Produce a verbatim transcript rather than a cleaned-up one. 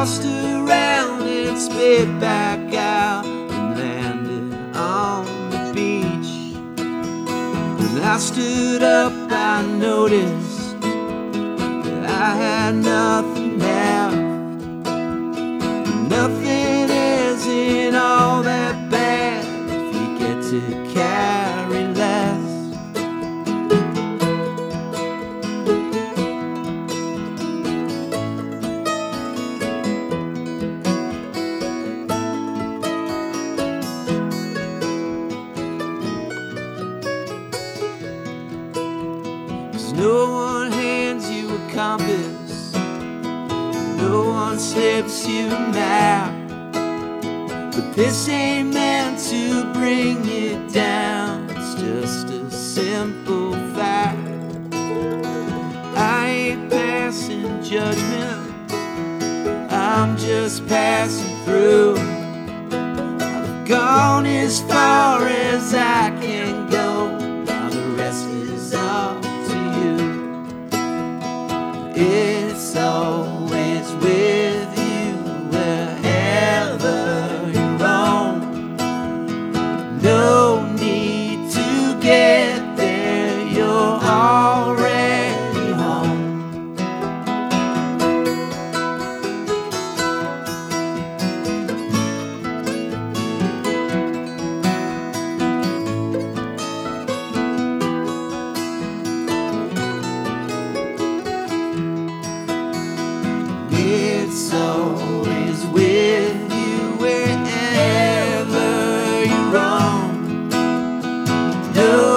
tossed around and spit back out and landed on the beach. When I stood up, I noticed that I had nothing left. Nothing isn't all that bad if you get to carry less. No one hands you a compass, no one slips you a map, but this ain't meant to bring you down, it's just a simple fact. I ain't passing judgment, I'm just passing through. I've gone as far as I can go, now the rest is up. It's always with you wherever you roam. No need to get there, you're already home. It's always with you wherever you roam. No